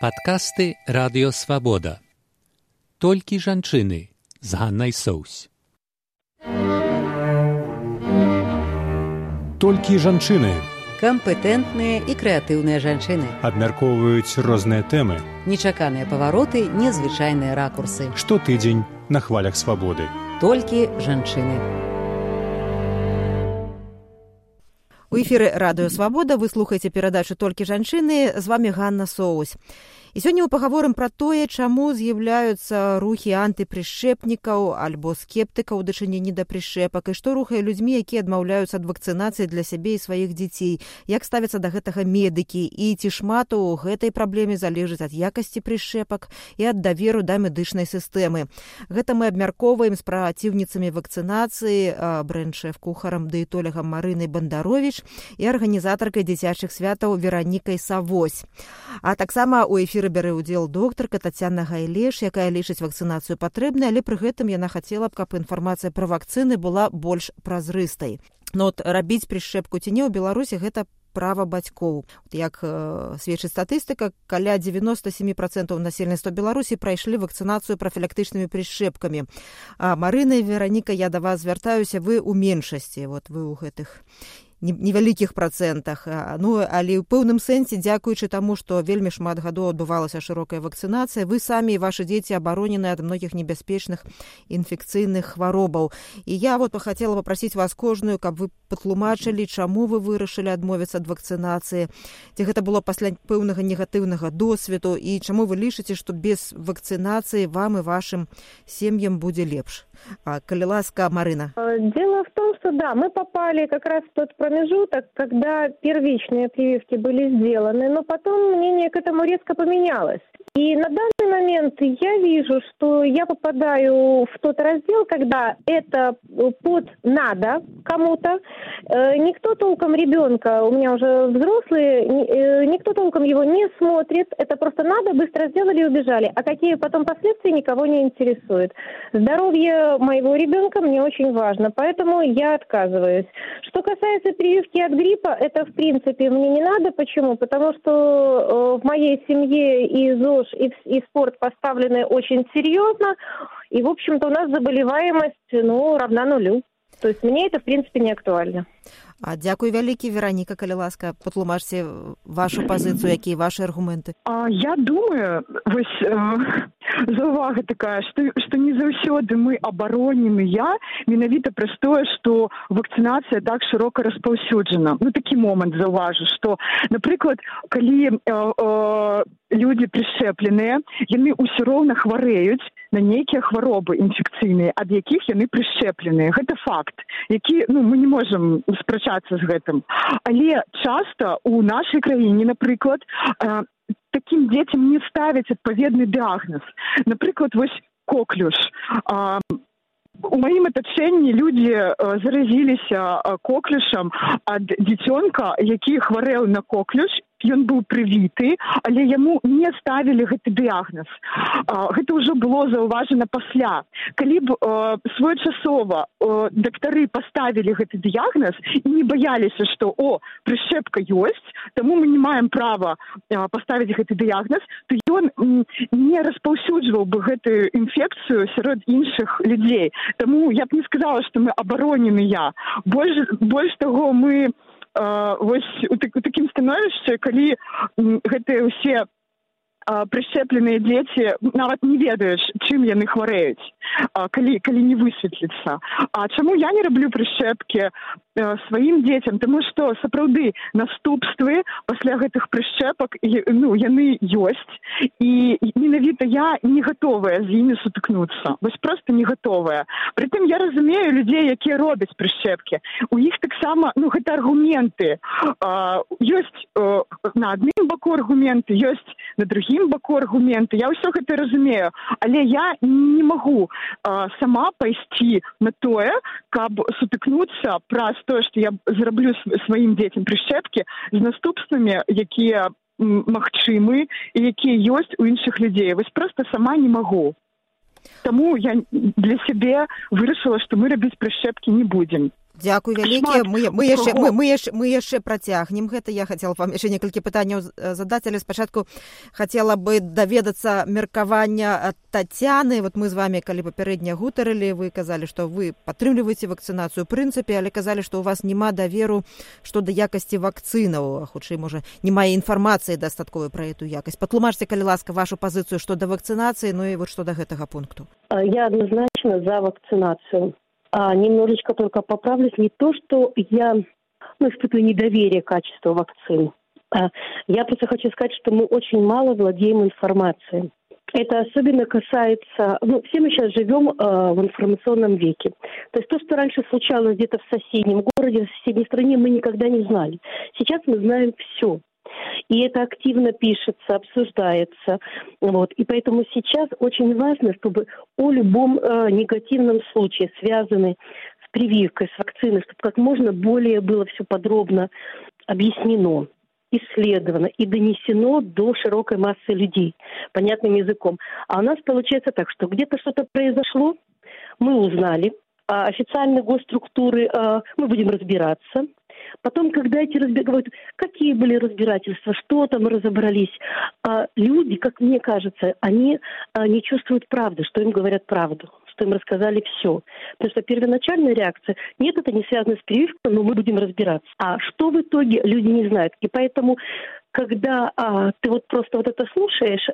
Падкасты Радыё Свабода. Толькі жанчыны з Ганнай Соўсь. Толькі жанчыны. Кампетэнтныя і крэатыўныя жанчыны. Абмяркоўваюць розныя тэмы. Нечаканыя павароты, незвычайныя ракурсы. Штотыдзень на хвалях свабоды. Толькі жанчыны. У эфіры Радыё Свабода вы слухаеце перадачу «Толькі жанчыны», з вами Ганна Соўсь. І сёння мы пагаворым пра тое, чаму з'яўляюцца рухі антыпрышчэпнікаў альбо скептыкаў у дачыненні да прышчэпак, і што рухае людзьмі, якія адмаўляюцца ад вакцынацыі для сябе і сваіх дзяцей, як ставяцца да гэтага медыкі, і ці шмат у гэтай праблеме залежыць ад якасці прышчэпак і ад даверу да медычнай сістэмы. Гэта мы абмяркоўваем з праціўніцамі вакцынацыі, брэнд-шэф-кухарам дыетолегам Марынай Бандаровіч і арганізатаркай дзіцячых святаў Веранікай Савось. А таксама у эфіры бярэ ўдзел доктарка Тацяна Гайлеш, якая лічыць вакцынацыю патрэбнай, але пры гэтым яна хацела б, каб інфармацыя пра вакцыны была больш празрыстай. Но от рабіць прышчэпку ці не ў Беларусі гэта права бацькоў. Як сведчыць статыстыка, каля 97% насельніцтва Беларусі прайшлі вакцынацыю прафілактычнымі прышчэпкамі. А Марына і Вераніка, я да вас звяртаюся, вы ў меншасці, вот вы ў гэтых невялікіх працэнтах. Ну, але ў пэўным сэнсе, дзякуючы таму, што вельмі шмат гадоў адбывалася шырокая вакцынацыя, вы самі і вашы дзеці абаронены ад многіх небяспечных інфекцыйных хваробаў. І я вот хацела папрасіць вас кожную, каб вы патлумачылі, чаму вы вырашылі адмовіцца ад вакцынацыі, ці гэта было пасля пэўнага негатыўнага досведу, і чаму вы лічыце, што без вакцынацыі вам і вашым сем'ям будзе лепш. Калі ласка, Марына. Дело в том, что да, мы попали как раз в тот промежуток, когда первичные прививки были сделаны, но потом мнение к этому резко поменялось. И на данный момент я вижу, что я попадаю в тот раздел, когда это под «надо» кому-то. Никто толком ребенка, у меня уже взрослые, никто толком его не смотрит. Это просто «надо», быстро сделали и убежали. А какие потом последствия, никого не интересует. Здоровье моего ребенка мне очень важно, поэтому я отказываюсь. Что касается прививки от гриппа, это в принципе мне не надо. Почему? Потому что в моей семье и ЗОЖ, и спорт поставлены очень серьезно, и, в общем-то, у нас заболеваемость, равна нулю. То есть мне это, в принципе, не актуально. Дзякуй вялікі, Вераніка, калі ласка, патлумачце вашу пазіцыю, якія ваши аргументы. Я думаю, вось заўвага такая, што не заўсёды мы абароненыя менавіта праз тое, што вакцынацыя так шырока распаўсюджана. Такі момант заўважу, што, напрыклад, калі людзі прышчэпленыя, яны ўсё роўна хварэюць на нейкія хваробы інфекцыйныя, ад якіх яны прышчэпленыя. Гэта факт, які, мы не можам спрачацца з гэтым. Але часта у нашай краіне, напрыклад, такім дзецям не ставяць адпаведны дыягназ. Напрыклад, вось коклюш. У маім атачэнні людзі заразіліся коклюшам ад дзіцёнка, які хварэў на коклюш. Ён быў прывіты, але яму не ставілі гэты дыягназ. Гэта ўжо было заўважана пасля. Калі б своечасова дактары паставілі гэты дыягназ і не баяліся, што прышчэпка ёсць, таму мы не маем права паставіць гэты дыягназ, то ён не распаўсюджваў бы гэтую інфекцыю сярод іншых людзей. Таму я б не сказала, што мы абароненыя. Больш таго, мы вось у такім становішчы, калі гэтыя ўсе прышчэпленыя дзеці нават не ведаюць, чым яны хварэюць, калі не высветліцца. А чаму я не раблю прышчэпкі сваім дзецям? Таму што сапраўды наступствы пасля гэтых прышчэпак яны ёсць, і менавіта я не гатовая з імі сутыкнуцца. Вось проста не гатовая. Прытым я разумею людзей, якія робяць прышчэпкі. У іх таксама гэта аргументы. Ёсць на адным баку аргументы, ёсць на другім баку аргументы. Я ўсё гэта разумею, але я не магу сама пайсці на тое, каб сутыкнуцца праз тое, што я зраблю сваім дзецям прышчэпкі з наступствамі, якія магчымы і якія ёсць у іншых людзей. Вось проста сама не магу. Таму я для сябе вырашыла, што мы рабіць прышчэпкі не будзем. Дзякуй вялікі. Мы яшчэ працягнем гэта. Я хацела вам яшчэ некалькі пытанняў задаць, але спачатку хацела бы даведацца меркавання ад Тацяны. Вот мы з вами, калі папярэдне гутарылі, вы казалі, што вы падтрымліваеце вакцынацыю ў прынцыпе, але казалі, што ў вас няма даверу што да якасці вакцынаў, хутчэй, можа, не мае інфармацыі дастатковай пра эту якасць. Патлумачце, калі ласка, вашу пазіцыю што да вакцынацыі, ну і вот што да гэтага пункту. Я однозначно за вакцинацию. Немножечко только поправлюсь. Не то, что я испытываю недоверие к качеству вакцин. Я просто хочу сказать, что мы очень мало владеем информацией. Это особенно касается... все мы сейчас живем в информационном веке. То есть то, что раньше случалось где-то в соседнем городе, в соседней стране, мы никогда не знали. Сейчас мы знаем все. И это активно пишется, обсуждается. И поэтому сейчас очень важно, чтобы о любом негативном случае, связанном с прививкой, с вакциной, чтобы как можно более было все подробно объяснено, исследовано и донесено до широкой массы людей понятным языком. А у нас получается так, что где-то что-то произошло, мы узнали, а официальные госструктуры, мы будем разбираться. Потом, когда эти говорят, какие были разбирательства, что там разобрались, люди, как мне кажется, они не чувствуют правды, что им говорят правду, что им рассказали все. Потому что первоначальная реакция, нет, это не связано с прививкой, но мы будем разбираться. А что в итоге, люди не знают. И поэтому, когда ты вот просто вот это слушаешь,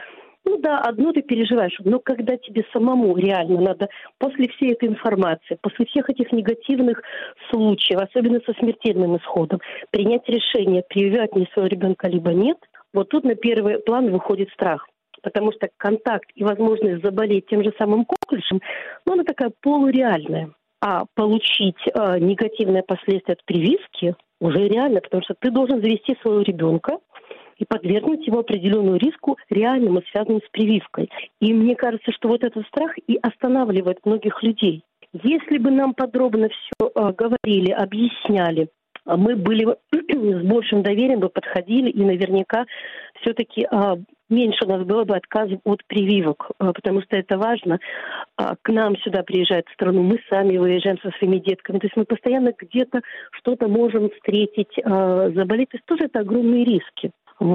одно ты переживаешь, но когда тебе самому реально надо после всей этой информации, после всех этих негативных случаев, особенно со смертельным исходом, принять решение, прививать мне своего ребенка либо нет, вот тут на первый план выходит страх. Потому что контакт и возможность заболеть тем же самым коклюшем, она такая полуреальная. А получить негативные последствия от прививки уже реально, потому что ты должен завести своего ребенка и подвергнуть его определенному риску, реальному, связанному с прививкой. И мне кажется, что вот этот страх и останавливает многих людей. Если бы нам подробно все говорили, объясняли, мы были с большим доверием бы подходили, и наверняка все-таки меньше у нас было бы отказов от прививок, потому что это важно. К нам сюда приезжают в страну, мы сами выезжаем со своими детками, то есть мы постоянно где-то что-то можем встретить, заболеть, то есть тоже это огромные риски.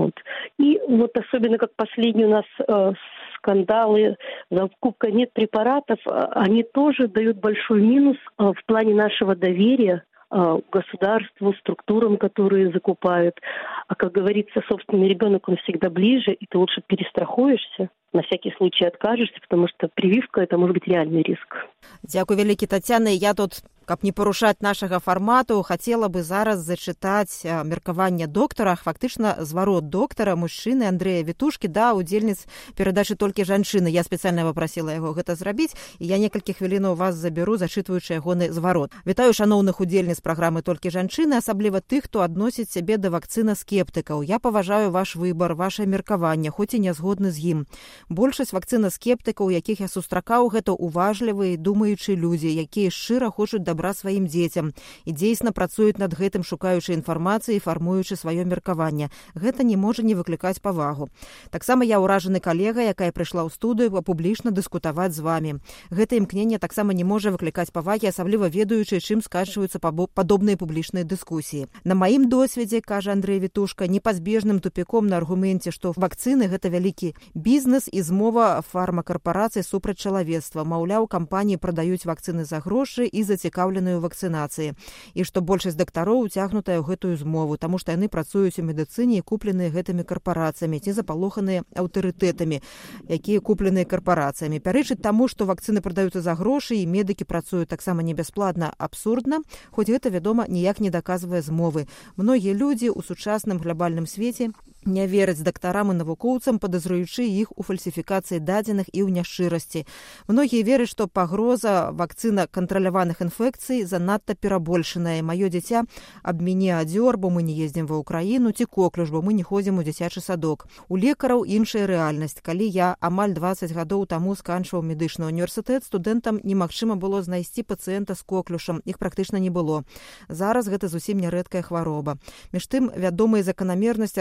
И вот особенно как последние у нас скандалы, закупка нет препаратов, они тоже дают большой минус в плане нашего доверия государству, структурам, которые закупают. А как говорится, собственный ребенок, он всегда ближе, и ты лучше перестрахуешься, на всякий случай откажешься, потому что прививка – это может быть реальный риск. Дзякуй вялікі, Тацяна. Я тут, каб не парушаць нашага фармату, хацела бы зараз зачытаць меркаванне доктара, фактычна зварот доктара, мужчыны Андрэя Вітушкі, удзельніц перадачы «Толькі жанчыны». Я спецыяльна папрасіла яго гэта зрабіць, і я некалькі хвілінаў вас заберу, зачытваючы ягоны зварот. Вітаю шаноўных удзельніц праграмы «Толькі жанчыны», асабліва тых, хто адносіць сябе да вакцына скептыкаў. Я паважаю ваш выбар, вашае меркаванне, хоць і не згодны з ім. Большасць вакцына скептыкаў, якіх я сустракаў, гэта уважлівыя, думаючыя людзі, якія шчыра хочуць добра сваім дзецям і дзейсна працуюць над гэтым, шукаючы інфармацыі і фармуючы сваё меркаванне. Гэта не можа не выклікаць павагу. Таксама я ўражаны калега, якая прыйшла ў студыю публічна дыскутаваць з вамі. Гэта імкненне таксама не можа выклікаць павагі, асабліва ведаючы, чым сканчваюцца падобныя публічныя дыскусіі. На маім досведзе, кажа Андрэй Вітушка, непазбежным тупіком на аргуменце, што вакцыны гэта вялікі бізнес і змова фармакарпарацый супраць чалавецтва. Маўляў, кампаніі прадаюць вакцыны за грошы і зацікаўленыя ў вакцынацыі. І што большасць дактароў уцягнутая ў гэтую змову, таму што яны працуюць у медыцыне і купленыя гэтымі карпарацыямі ці запалоханыя аўтарытэтамі, якія купленыя карпарацыямі. Пярэчыць таму, што вакцыны прадаюцца за грошы і медыкі працуюць таксама не бясплатна, абсурдна, хоць гэта, вядома, ніяк не даказвае змовы. Многія людзі ў сучасным глобальным свеце не вераць дактарам і навукоўцам, падазруючы іх у фальсіфікацыі дадзеных і ў няшчырасці. Многія вераць, што пагроза вакцына кантраляваных інфекцый занадта перабольшаная. Маё дзіця аб мяне адзёр, бо мы не ездзім ва ўкраіну, ці коклюш, бо мы не ходзім у дзіцячы садок. У лекараў іншая рэальнасць. Калі я амаль 20 гадоў таму сканчваў медычны універсітэт, студэнтам немагчыма было знайсці пацыента з коклюшам. Іх практычна не было. Зараз гэта зусім нярэдкая хвароба. Між тым, вядомыя заканамернасці распаўсюду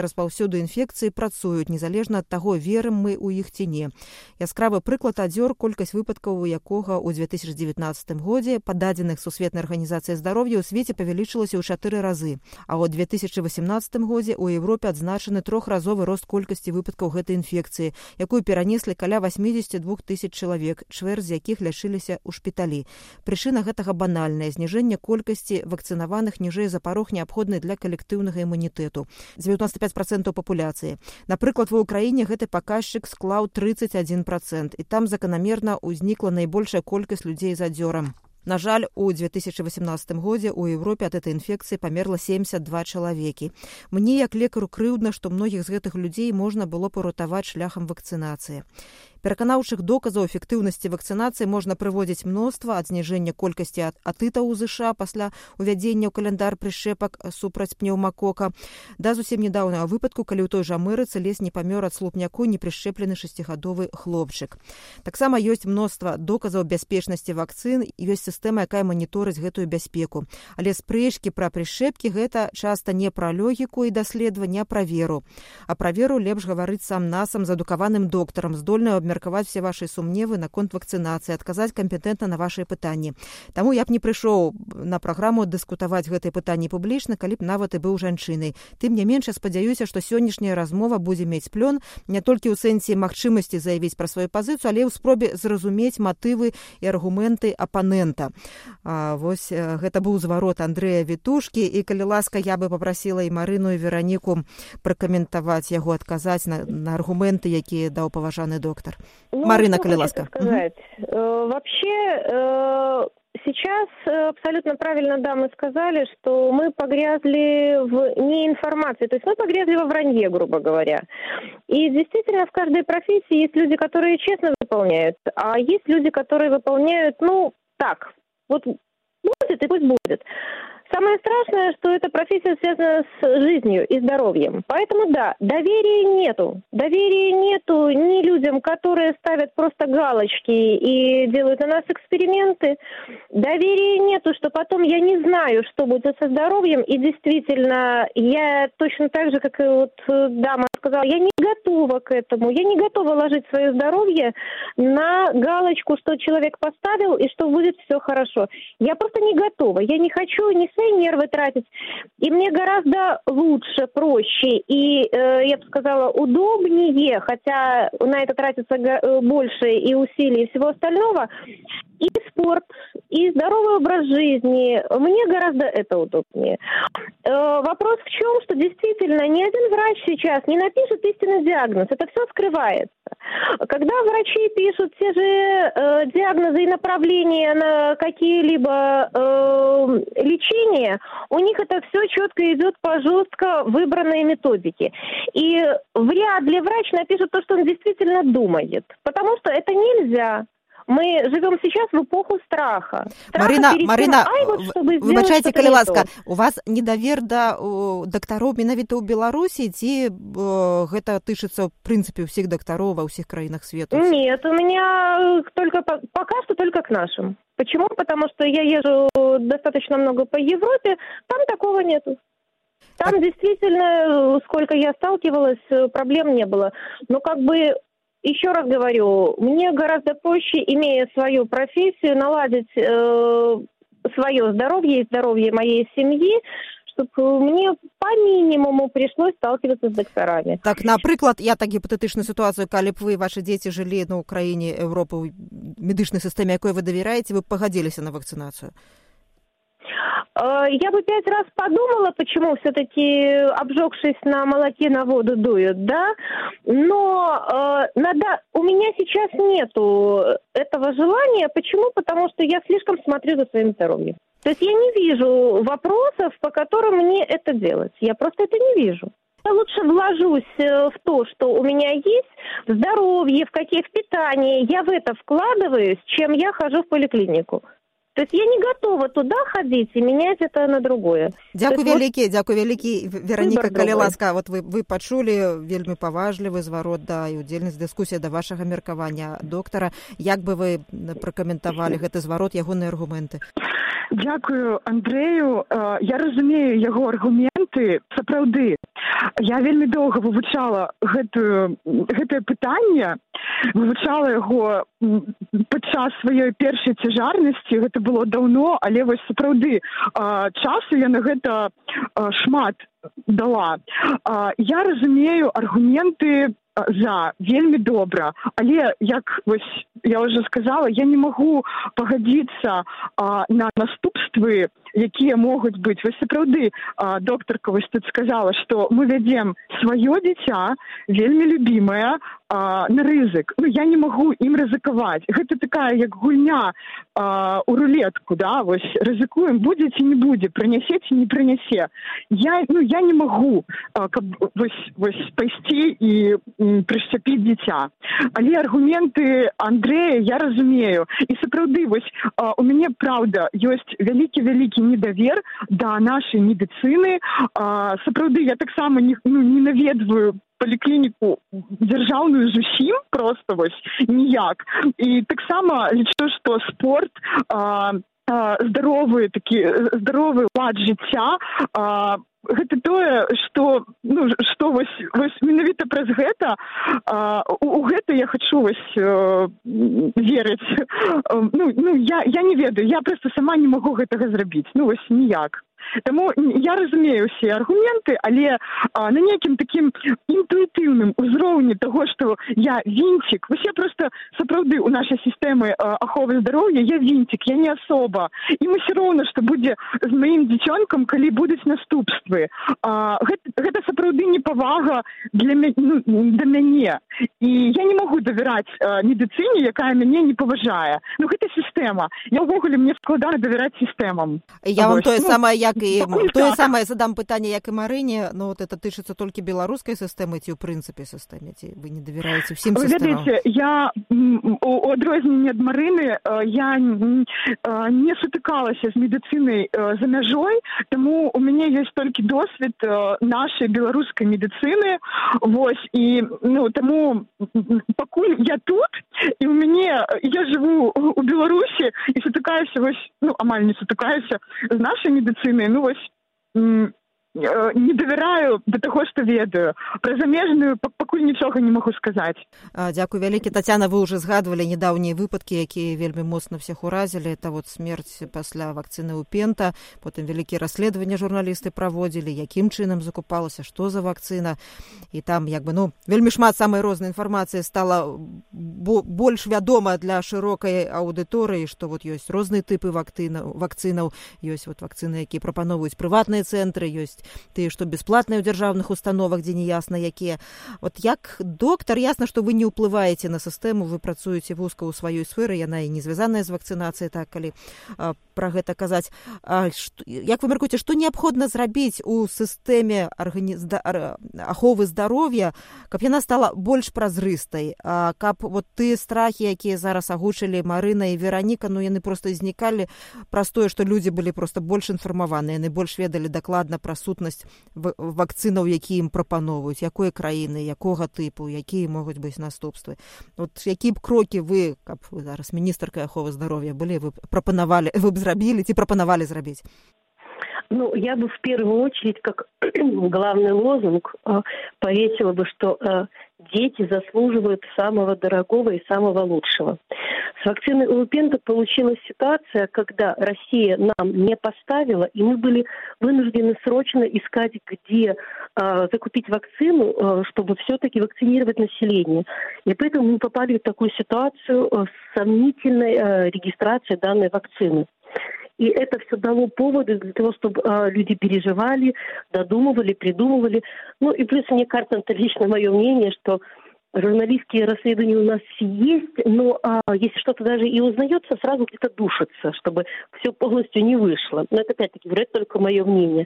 перыяду інфекцыі працуюць, незалежна ад таго, верым мы ў іх ці не. Яскравы прыклад адзёр, колькасць выпадкаў, у якога ў 2019 годзе, па дадзеных Сусветнай арганізацыі здароўя, у свеце павялічылася ў 4 разы, а ў 2018 годзе ў Европе адзначаны 3-разовы рост колькасці выпадкаў гэтай інфекцыі, якую перанеслі каля 82 тысяч чалавек, чвэрць з якіх лячыліся ў шпіталі. Прычына гэтага банальная – зніжэнне колькасці вакцынаваных ніжэй за парог, неабходны для калектыўнага імунітэту. 95% папуляцыі. Напрыклад, ва ўкраіне гэты паказчык склаў 31%, і там заканамерна ўзнікла найбольшая колькасць людзей з адзёрам. На жаль, у 2018 годзе ў Европе ад этой інфекцыі памерла 72 чалавекі. Мне, як лекару, крыўдна, што многіх з гэтых людзей можна было паратаваць шляхам вакцынацыі. Пераканаўчых доказаў эфектыўнасці вакцынацыі можна прыводзіць мноства, ад зніжэння колькасці атытаў у ЗША пасля увядзення ў каляндар прышчэпак супраць пнеўмакока, да зусім нядаўнага выпадку, калі ў той жа Амерыцы ледзь не памёр ад слупняку непрышчэплены 6-гадовы хлопчык. Таксама ёсць мноства доказаў бяспечнасці вакцын, ёсць сістэма, якая маніторыць гэтую бяспеку. Але спрэчкі пра прышчэпкі гэта часта не пра логіку і даследавання, а пра веру. А пра веру лепш гаварыць сам-насам з адукаваным доктарам, здольным абмеркаваць все ваши сумневы наконт вакцынацыі, адказаць кампетэнтна на вашыя пытанні. Таму я б не прыйшоў на праграму дыскутаваць гэтыя пытанні публічна, калі б нават і быў жанчынай. Тым не менш, я спадзяюся, што сённяшняя размова будзе мець плён не толькі ў сэнсе магчымасці заявіць пра сваю пазіцыю, але ў спробе зразумець матывы і аргументы апанента. Вось гэта быў зварот Андрэя Вітушкі, і калі ласка, я бы папрасіла і Марыну, і Вераніку пракаментаваць яго, адказаць на аргументы, якія даў паважаны доктар. Марина, коли ласка. Вообще, сейчас абсолютно правильно, да, мы сказали, что мы погрязли в неинформации, то есть мы погрязли во вранье, грубо говоря. И действительно, в каждой профессии есть люди, которые честно выполняют, а есть люди, которые выполняют, так, вот будет и пусть будет. Самое страшное, что эта профессия связана с жизнью и здоровьем. Поэтому, да, доверия нету. Доверия нету ни людям, которые ставят просто галочки и делают на нас эксперименты. Доверия нету, что потом я не знаю, что будет со здоровьем. И действительно, я точно так же, как и вот дама сказала, я не готова к этому. Я не готова ложить свое здоровье на галочку, что человек поставил и что будет все хорошо. Я просто не готова. Я не хочу ни свои нервы тратить. И мне гораздо лучше, проще и, я бы сказала, удобнее, хотя на это тратится больше и усилий, и всего остального, и спорт, и здоровый образ жизни. Мне гораздо это удобнее. Вопрос в чем, что действительно ни один врач сейчас не напишет истинный диагноз. Это все скрывается. Когда врачи пишут те же диагнозы и направления на какие-либо лечения, у них это все четко идет по жестко выбранной методике. И вряд ли врач напишет то, что он действительно думает. Потому что это нельзя. Мы живем сейчас в эпоху страха. Марина, выбачайце, калі ласка, у вас недавер да дактароў менавіта ў Беларусі, ці гэта тычыцца, в принципе, ўсіх дактароў ва ўсіх краінах свету? Нет, у меня пока что только к нашим. Почему? Потому что я езжу достаточно много по Европе, там такого нету. Там действительно, сколько я сталкивалась, проблем не было. Но еще раз говорю, мне гораздо проще, имея свою профессию, наладить свое здоровье и здоровье моей семьи, чтобы мне по минимуму пришлось сталкиваться с докторами. Так, напрыклад, я так гіпатэтычную ситуацию, калі б вы, ваши дети жили на Украине, Европы, у медычной системе, якой вы доверяете, вы погодились на вакцинацию? Я бы 5 раз подумала, почему все-таки, обжегшись на молоке, на воду дуют, да? Но у меня сейчас нету этого желания. Почему? Потому что я слишком смотрю за своим здоровьем. То есть я не вижу вопросов, по которым мне это делать. Я просто это не вижу. Я лучше вложусь в то, что у меня есть, в здоровье, в питание. Я в это вкладываюсь, чем я хожу в поликлинику. То есть я не готова туда ходить и менять это на другое. Дзякуй вялікі. Вераніка, калі ласка, вот вы пачулі вельмі паважлівы зварот, да, і удзельнасць дыскусія да вашага меркавання доктара. Як бы вы пракаментавалі гэты зварот, ягоныя аргументы? Дякую Андрею. Я разумею яго аргумент, аргументы, сапраўды. Я вельмі доўга вывучала гэтае пытанне, вывучала яго падчас сваёй першай цяжарнасці, гэта было даўно, але вось сапраўды часу я на гэта шмат дала. Я разумею аргументы за вельмі добра, але, як вось я ўжо сказала, я не магу пагадзіцца на наступствы, якія могуць быць. Вось сапраўды доктарка вось тут сказала, што мы вядзем сваё дзіця, вельмі любімае, на рызык. Ну, я не магу ім рызыкаваць. Гэта такая, як гульня у рулетку, да, вось рызыкуем, будзе ці не будзе, прынясе ці не прынясе. Я не магу каб вось пайсці і прышчапіць дзіця. Але аргументы Андрэя я разумею. І сапраўды, вось у мяне, праўда, ёсць вялікі недавер да нашай медыцыны. Сапраўды, я таксама не наведваю паліклініку дзяржаўную зусім, проста вось ніяк. І таксама лічу, што спорт, здаровы лад жыцця, гэта тое, што вось менавіта праз гэта, у гэта я хачу вось верыць. Я не ведаю, я проста сама не магу гэтага зрабіць, вось ніяк. Таму я разумею ўсе аргументы, але на нейкім такім інтуітыўным узроўні таго, што я вінцік, вось я проста сапраўды ў нашай сістэмы аховы здароўя, я вінцік, я не асоба. І ўсё роўна, што будзе з маім дзіцёнкам, калі будуць наступствы. Гэта сапраўды непавага да мяне. І я не магу давяраць медыцыне, якая мяне не паважае. Гэта сістэма. Я ўвогуле, мне складана давяраць сістэмам. Я вам тое самае задам пытанне, як і Марыне, вот это тычыцца толькі беларускай сістэмы ці ў прынцыпе сістэме, ці вы не давяраеце ўсім сістэмам? Вы ведаеце, я у адрозненне ад Марыны, я не сутыкалася з медыцынай за мяжой, таму у мяне ёсць толькі досвед нашай беларускай медыцыны, вось, і таму пакуль я тут, і у мяне, я жыву у Беларусі і сутыкаюся, вось, амаль не сутыкаюся з нашай медыцынай, вось, не давяраю да таго, што ведаю. Пра замежную пакуль нічога не магу сказаць. Дзякуй вялікі. Тацяна, вы ўжо згадвалі нядаўнія выпадкі, якія вельмі моцна всех уразілі. Это вот смерць пасля вакцыны ў Пента, потым вялікія расследаванні журналісты праводзілі, якім чынам закупалася, што за вакцына. І там вельмі шмат самай рознай інфармацыі стала больш вядома для шырокай аўдыторыі, што вот ёсць розныя тыпы вакцынаў, ёсць вот вакцыны, якія прапановваюць прыватныя цэнтры, ёсць тыя, што бясплатныя ў дзяржаўных установах, дзе не ясна якія. Вот як доктар, ясна, што вы не ўплываеце на сістэму, вы працуеце вузка ў сваёй сферы, яна і не звязаная з вакцынацыяй, так, калі пра гэта казаць. Як вы мяркуеце, што неабходна зрабіць у сістэме аховы здароўя, каб яна стала больш празрыстай, каб вот тыя страхі, якія зараз агучылі Марына і Вераніка, яны проста знікалі праз тое, што людзі былі проста больш інфармаваныя, яны больш ведалі дакладна пра сутнасць вакцынаў, якія ім прапановваюць, якой краіны, якога тыпу, якія могуць быць наступствы. Вот якія б крокі вы, каб вы зараз міністркай аховы здароўя былі, вы б зрабілі ці прапанавалі зрабіць? Я бы в первую очередь, как главный лозунг, повесила бы, что дети заслуживают самого дорогого и самого лучшего. С вакциной Пента получилась ситуация, когда Россия нам не поставила, и мы были вынуждены срочно искать, где закупить вакцину, чтобы все-таки вакцинировать население. И поэтому мы попали в такую ситуацию с сомнительной регистрацией данной вакцины. И это все дало поводы для того, чтобы люди переживали, додумывали, придумывали. И плюс, мне кажется, это лично мое мнение, что журналистские расследования у нас есть, но если что-то даже и узнается, сразу где-то душится, чтобы все полностью не вышло. Но это, опять-таки, вроде только мое мнение.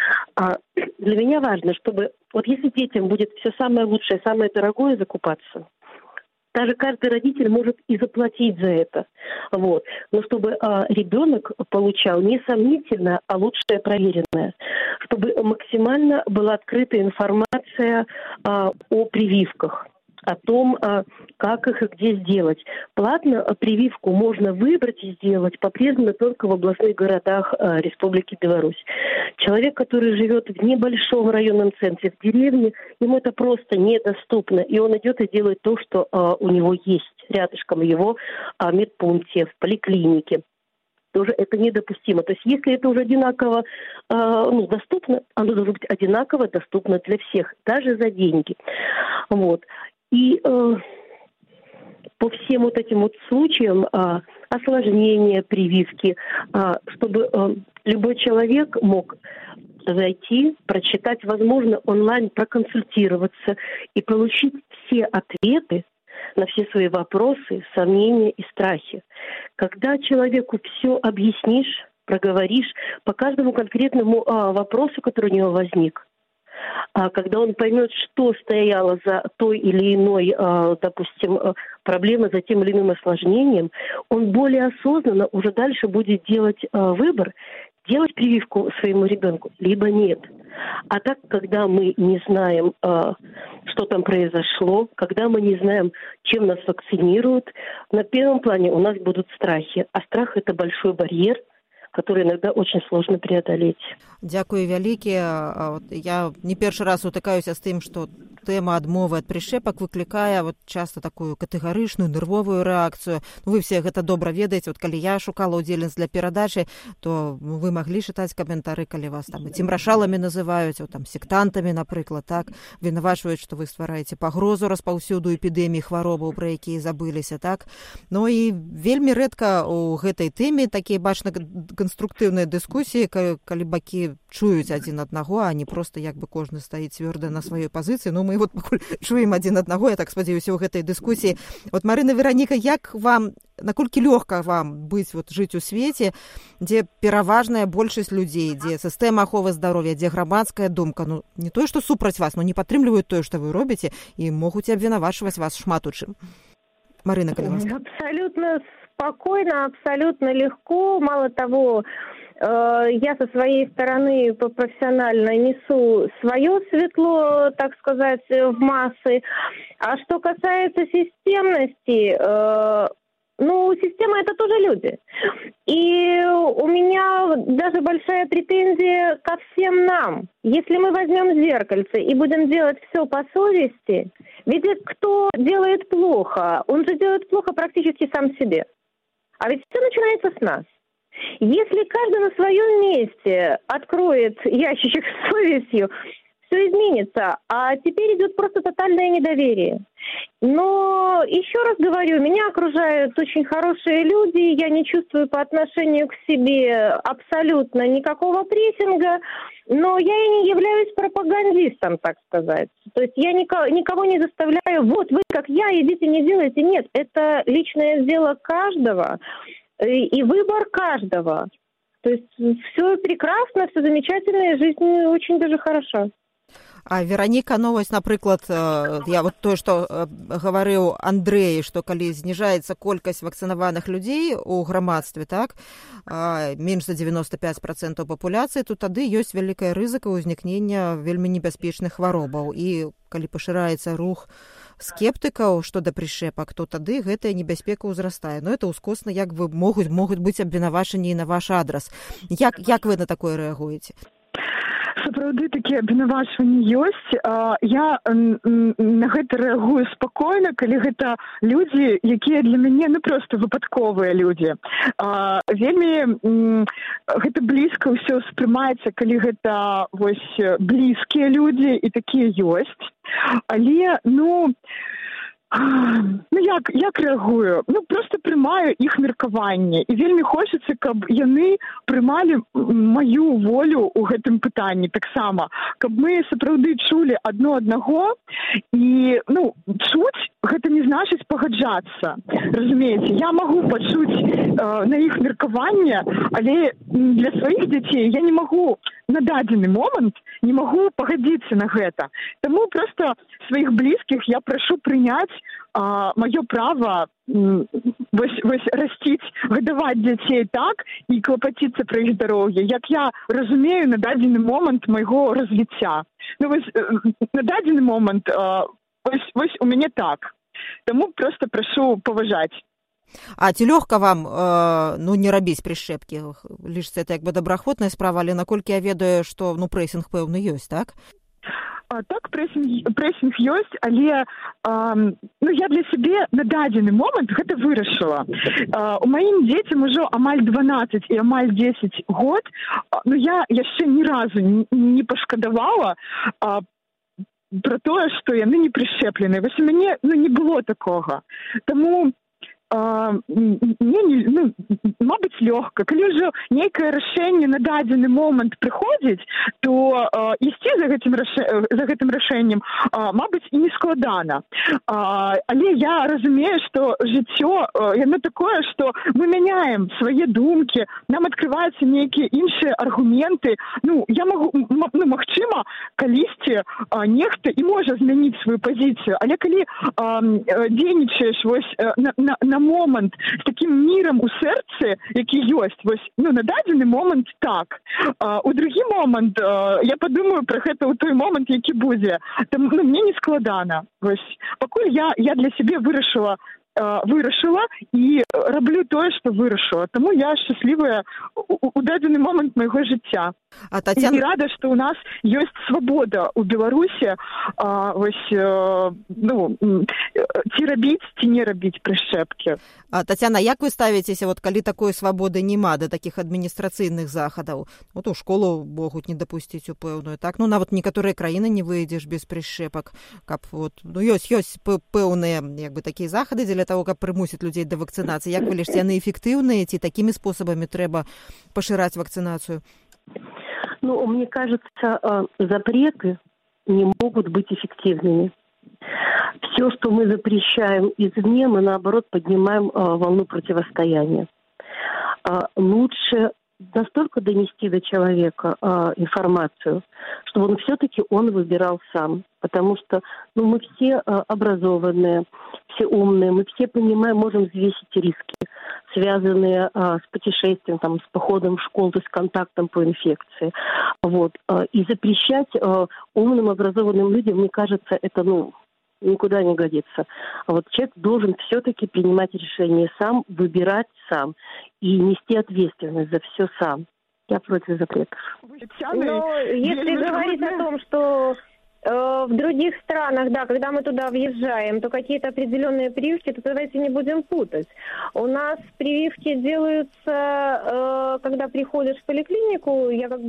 Для меня важно, чтобы вот если детям будет все самое лучшее, самое дорогое закупаться, даже каждый родитель может и заплатить за это. Но чтобы ребенок получал не сомнительное, а лучшее проверенное. Чтобы максимально была открыта информация о прививках. о том, как их и где сделать. Платно прививку можно выбрать и сделать по-прежнему только в областных городах Республики Беларусь. Человек, который живет в небольшом районном центре, в деревне, ему это просто недоступно. И он идет и делает то, что у него есть рядышком его медпункте, в поликлинике. Тоже это недопустимо. То есть если это уже одинаково доступно, оно должно быть одинаково доступно для всех, даже за деньги. Вот. И по всем вот этим вот случаям осложнения прививки, чтобы любой человек мог зайти, прочитать, возможно, онлайн проконсультироваться и получить все ответы на все свои вопросы, сомнения и страхи. Когда человеку все объяснишь, проговоришь по каждому конкретному вопросу, который у него возник, когда он поймет, что стояло за той или иной, допустим, проблемой, за тем или иным осложнением, он более осознанно уже дальше будет делать выбор, делать прививку своему ребенку, либо нет. А так, когда мы не знаем, что там произошло, когда мы не знаем, чем нас вакцинируют, на первом плане у нас будут страхи. А страх – это большой барьер, который иногда очень сложно преодолеть. Дзякуй вялікія. Я не першы раз сутыкаюся з тым, што тэма адмовы ад прышчэпак выклікае часта такую катэгарычную нервовую рэакцыю. Вы все гэта добра ведаеце. Калі я шукала ўдзельніц для перадачы, то вы маглі чытаць каментары, калі вас там цімрашаламі называюць, там сектантамі, напрыклад, так, вінавачваюць, што вы ствараеце пагрозу распаўсюду эпідэміі хваробаў, пра якія забыліся, так. Ну і вельмі рэдка ў гэтай тэме такія бачна канструктыўныя дыскусіі, калі бакі чуюць адзін аднаго, а не проста як бы кожны стаіць цвёрда на сваёй пазіцыі. Ну, мы пакуль чуем адзін аднаго, я так спадзяюся, ў гэтай дыскусіі. Марына, Вераніка, як вам, наколькі лёгка вам жыць у свеце, дзе пераважная большасць людзей, дзе сістэма аховы здароўя, дзе грамадская думка, не тое, што супраць вас, но не падтрымліваюць тое, што вы робіце, і могуць абвінавачваць вас шмат у чым. Марына, калі ласка. Абсолютно спокойно, абсолютно легко. Мало того, я со своей стороны профессионально несу свое светло, так сказать, в массы. А что касается системности, система – это тоже люди. И у меня даже большая претензия ко всем нам. Если мы возьмем зеркальце и будем делать все по совести, ведь кто делает плохо, он же делает плохо практически сам себе. А ведь все начинается с нас. Если каждый на своем месте откроет ящичек с совестью, все изменится. А теперь идет просто тотальное недоверие. Но еще раз говорю, меня окружают очень хорошие люди, я не чувствую по отношению к себе абсолютно никакого прессинга, но я и не являюсь пропагандистом, так сказать. То есть я никого не заставляю, вот вы как я, идите, не делайте. Нет, это личное дело каждого и выбор каждого. То есть все прекрасно, все замечательно, и жизнь очень даже хороша. А Вераніка, напрыклад, я тое, што гаварыў Андрэй, што калі зніжаецца колькасць вакцынаваных людзей у грамадстве, так, менш за 95% папуляцыі, то тады ёсць вялікая рызыка ўзнікнення вельмі небяспечных хваробаў. І калі пашыраецца рух скептыкаў што да прышчэпак, то тады гэтая небяспека ўзрастае. Но это ўскосна як бы могуць быць абвінавачанні на ваш адрас. Як вы на такое рэагуеце? Сапраўды такія абвінавачванні ёсць. Я на гэта рэагую спакойна, калі гэта людзі, якія для мяне проста выпадковыя людзі. Вельмі гэта блізка ўсё ўспрымаецца, калі гэта блізкія людзі, і такія ёсць. Але, як рэагую? Проста прымаю іх меркаванне. І вельмі хочацца, каб яны прымалі маю волю ў гэтым пытанні таксама. Каб мы сапраўды чулі аднаго. І, чуць гэта не значыць пагаджацца. Разумееце, я магу пачуць на іх меркаванне, але для сваіх дзяцей я не магу на дадзены момант не магу пагадзіцца на гэта. Таму проста сваіх блізкіх я прашу прыняць маё права расціць, гадаваць дзяцей так і клапаціцца пра іх здароўе, як я разумею на дадзены момант майго развіцця. На дадзены момант вось у мяне так. Таму проста прашу паважаць. А ці лёгка вам не рабіць прышчэпкі? Лічыцца это як бы добраахвотная справа, але наколькі я ведаю, што прэсінг пэўны ёсць, так? Так, прэсінг ёсць, але я для сябе на дадзены момант гэта вырашыла. У маім дзецям ужо амаль 12 і амаль 10 год, я яшчэ ні разу не пашкадавала пра тое, што яны не прышчэплены. Вось у мяне не было такога. Таму мабыць, лёгка. Калі ўжо нейкае рашэнне на дадзены момант прыходзіць, то ісці за гэтым рашэннем, мабыць, і не складана. Але я разумею, што жыццё, яно такое, што мы мяняем свае думкі, нам адкрываюцца нейкія іншыя аргументы. Я магу, магчыма, калісьці нехта і можа змяніць сваю пазіцыю, але калі дзейнічаеш вось на момант з такім мірам у сэрцы, які ёсць, вось, на дадзены момант так. У другі момант я падумаю пра гэта ў той момант, які будзе. Таму мне не складана. Вось, пакуль я для сябе вырашыла і раблю тое, што вырашыла. Таму я шчаслівая у дадзены момант майго жыцця. І рада, што ў нас ёсць свабода ў Беларусі ці рабіць, ці не рабіць прышчэпкі. Тацяна, як вы ставіцеся, калі такой свабоды няма да такіх адміністрацыйных захадаў? У школу могуць не дапусціць у пэўную, так? Нават некаторыя краіны не выйдзеш без прышчэпак. Ёсць пэўныя такія захады дзеля того, каб прымусіць людзей да вакцынацыі. Як вы лічыце, яны эфектыўныя, ці такімі спосабамі трэба пашыраць вакцынацыю? Мне кажется, запреты не могут быть эффективными. Все, что мы запрещаем извне, мы, наоборот, поднимаем волну противостояния. Лучше настолько донести до человека информацию, чтобы он все-таки выбирал сам. Потому что мы все образованные, все умные, мы все понимаем, можем взвесить риски, связанные с путешествием, с походом в школу, с контактом по инфекции. И запрещать умным, образованным людям, мне кажется, это никуда не годится. Человек должен все-таки принимать решение сам, выбирать сам и нести ответственность за все сам. Я против запретов. Если говорить о том, что в других странах, да, когда мы туда въезжаем, то какие-то определенные прививки, то давайте не будем путать. У нас прививки делаются, когда приходишь в поликлинику,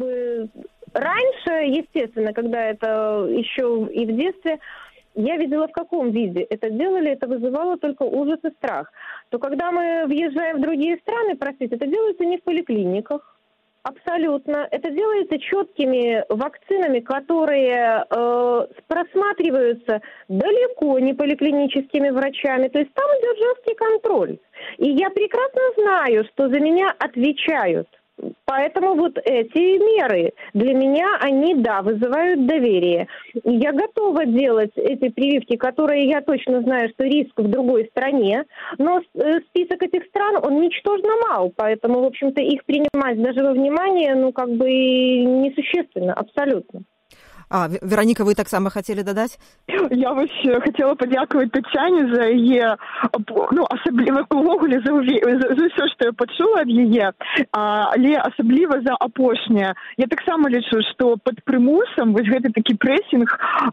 раньше, естественно, когда это еще и в детстве, я видела, в каком виде это делали, это вызывало только ужас и страх. То когда мы въезжаем в другие страны, это делается не в поликлиниках. Абсолютно. Это делается четкими вакцинами, которые просматриваются далеко не поликлиническими врачами. То есть там идет жесткий контроль. И я прекрасно знаю, что за меня отвечают. Поэтому эти меры для меня, они, вызывают доверие. И я готова делать эти прививки, которые я точно знаю, что риск в другой стране, но список этих стран, он ничтожно мал, поэтому, в общем-то, их принимать даже во внимание, несущественно, абсолютно. Вероніка, вы таксама хацелі дадаць? Я хацела падзякаваць Тацяне за яе, асабліва увогуле за ўсё, што я пачула ад яе, але асабліва за апошняе. Я таксама лічу, што пад прымусам гэты такі прэсінг,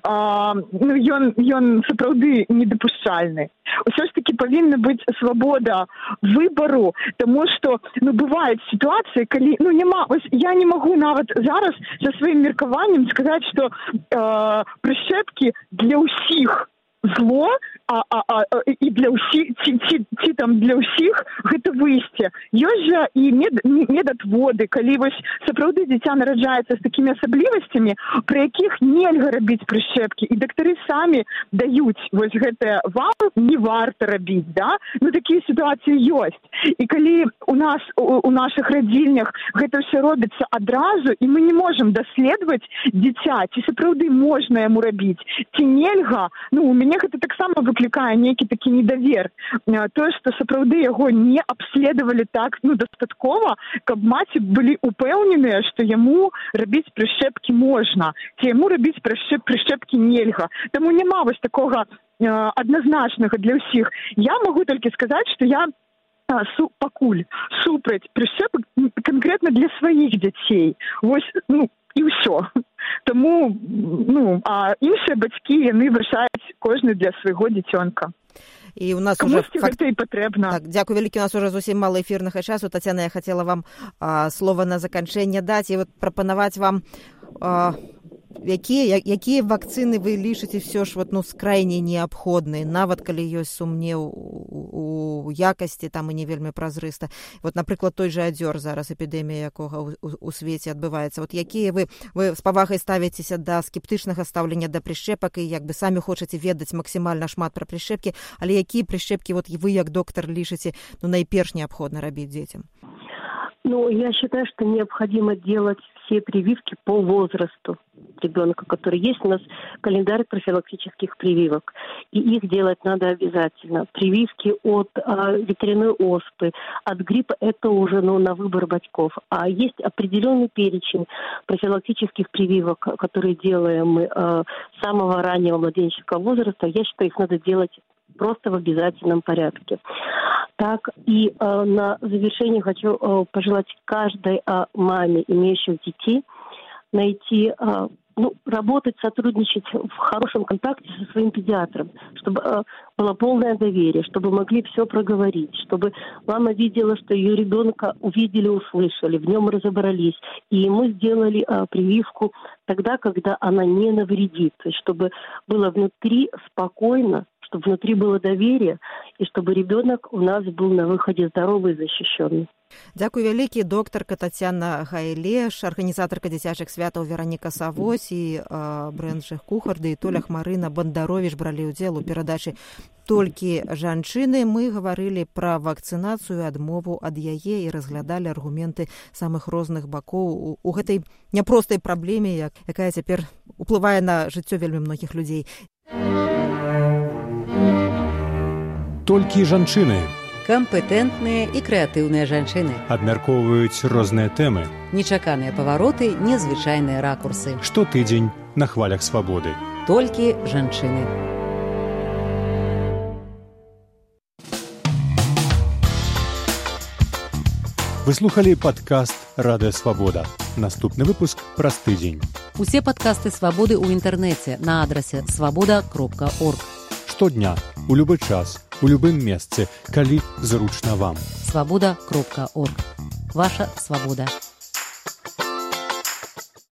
ён сапраўды недапушчальны. Усё ж такі павінна быць свабода выбару, таму што бываюць сітуацыі, калі няма, я не магу нават зараз за сваім меркаваннем сказаць, што прышчэпкі для ўсіх зло, і для ўсіх, ці для ўсіх гэта выйсце. Ёсць жа і медатводы, калі сапраўды дзіця нараджаецца з такімі асаблівасцямі, пры якіх нельга рабіць прышчэпкі, і дактары самі даюць гэтае вам не варта рабіць, да? Такія сітуацыі ёсць. І калі у нашых радзільнях гэта ўсё робіцца адразу, і мы не можам даследаваць дзіця, ці сапраўды можна яму рабіць, ці нельга, у мяне мяне гэта таксама выклікае нейкі такі недавер. Тое, што сапраўды яго не абследавалі так дастаткова, каб маці былі упэўненыя, што яму рабіць прышчэпкі можна, ці яму рабіць прышчэпкі нельга. Таму няма вось такога адназначнага для ўсіх. Я магу толькі сказаць, што я пакуль супраць прышчэпак канкрэтна для сваіх дзяцей. Вось, і ўсё. Таму, а іншыя бацькі, яны вырашаюць кожны для свайго дзіцёнка. І у нас уже гэта і патрэбна. Так, дзякуй вялікі, у нас уже зусім мала эфірнага часу. Тацяна, я хацела вам слова на заканчэнне даць і прапанаваць вам якія вакцыны вы лічыце все ж крайне неабходныя, нават калі ёсць сумнеў у якасці там і не вельмі празрыста. Напрыклад, той же адзёр зараз, эпідэмія якога у свеце адбываецца. Якія вы з павагай ставіцеся да скептычнага стаўлення да прышчэпак і як бы самі хочаце ведаць максімальна шмат пра прышчэпкі, але якія прышчэпкі вы як доктар лічыце найперш неабходна рабіць дзецям? Я считаю, что необходимо делать все прививки по возрасту ребенка, который есть. У нас календарь профилактических прививок, и их делать надо обязательно. Прививки от ветряной оспы, от гриппа — это уже на выбор батьков. А есть определенный перечень профилактических прививок, которые делаем мы с самого раннего младенческого возраста. Я считаю, их надо делать просто в обязательном порядке. Так, и на завершение хочу пожелать каждой маме, имеющей детей, найти, работать, сотрудничать в хорошем контакте со своим педиатром, чтобы было полное доверие, чтобы могли все проговорить, чтобы мама видела, что ее ребенка увидели, услышали, в нем разобрались, и ему сделали прививку тогда, когда она не навредит, то есть чтобы было внутри спокойно, чтобы внутри было доверие, и чтобы ребенок у нас был на выходе здоровый и защищенный. Дзякуй вялікі, доктарка Тацяна Гайлеш, арганізатарка дзіцячых святаў Вераніка Савось і брэнд Кухарды і Толя Хмарына Бандаровіч бралі ўдзел у перадачы «Толькі жанчыны». Мы гаварылі пра вакцынацыю, адмову ад яе і разглядалі аргументы самых розных бакоў у гэтай няпростай праблеме, якая цяпер уплывае на жыццё вельмі многіх людзей. Толькі жанчыны. Кампетэнтныя і крэатыўныя жанчыны. Абмяркоўваюць розныя тэмы. Нечаканыя павароты, незвычайныя ракурсы. Штотыдзень на хвалях свабоды. Толькі жанчыны. Вы слухалі падкаст «Радыё Свабода». Наступны выпуск праз тыдзень. Усе падкасты «Свабоды» ў інтэрнэце на адрасе свабода.орг. Штодня, у любы час, у любым месцы, калі зручна вам. Свабода.орг. Ваша свабода.